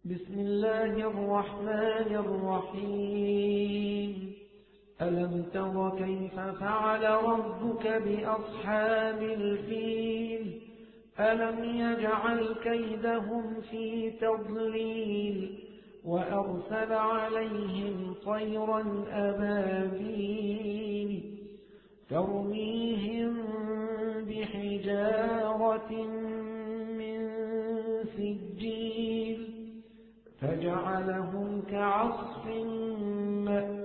بسم الله الرحمن الرحيم ألم تر كيف فعل ربك بأصحاب الفيل ألم يجعل كيدهم في تضليل وأرسل عليهم طيرا أبابيل ترميهم بحجارة من سجيل فجعلهم كعصف مأكول